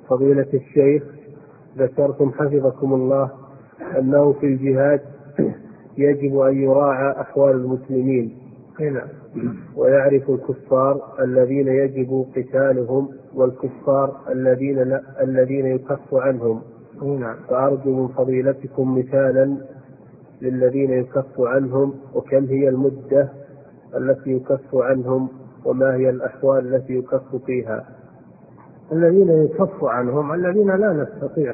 فضيلة الشيخ، ذكرتم حفظكم الله أنه في الجهاد يجب أن يراعى أحوال المسلمين ويعرف الكفار الذين يجب قتالهم والكفار الذين يكف عنهم. فأرجو من فضيلتكم مثالا للذين يكف عنهم، وكم هي المدة التي يكف عنهم، وما هي الأحوال التي يكف فيها؟ الذين يكف عنهم الذين لا نستطيع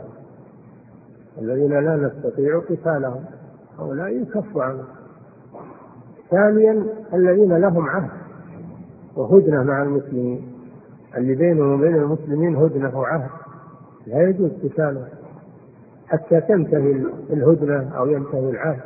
قتالهم أو لا يكف عنهم. ثانيا الذين لهم عهد وهدنة مع المسلمين، اللي بينهم وبين المسلمين هدنة وعهد لا يجوز قتالهم حتى تنتهي الهدنة أو ينتهي العهد،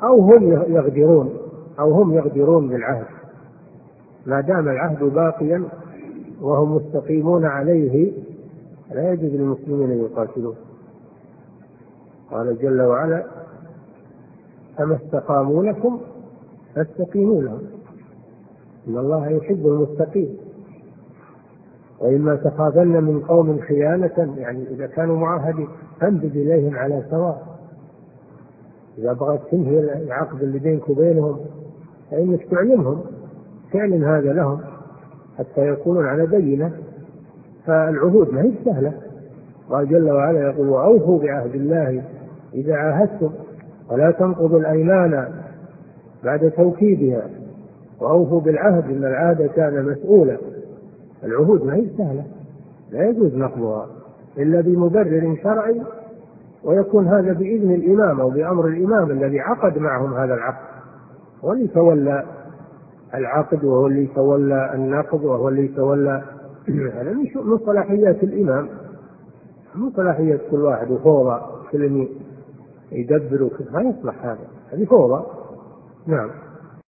أو هم يغدرون بالعهد. ما دام العهد باقيا وهم مستقيمون عليه لا يجوز للمسلمين أن يقاتلون. قال جل وعلا: أما استقاموا لكم فاستقيموا لهم إن الله يحب المستقيم. وإما تخافن من قوم خيانة، يعني إذا كانوا معاهدين فانبذ إليهم على سواء. إذا بغيت تنهي العقد اللي بينك وبينهم فإنك تعلن هذا لهم حتى يكونون على بينة. فالعهود ما هي سهلة. قال جل وعلا يقول: وأوفوا بعهد الله إذا عاهدتم ولا تنقضوا الأيمان بعد توكيدها وأوفوا بالعهد إن العهد كان مسؤولا. العهود ما هي سهلة، لا يجوز نقضها إلا بمبرر شرعي، ويكون هذا بإذن الإمام أو بأمر الإمام الذي عقد معهم هذا العقد، هو اللي يتولى العقد وهو اللي يتولى النقض وهو اللي يتولى هذا من صلاحيات الإمام، من صلاحيات كل واحد وفوضى كل يدبر ما يصلح هذا، هذه فوضى. نعم.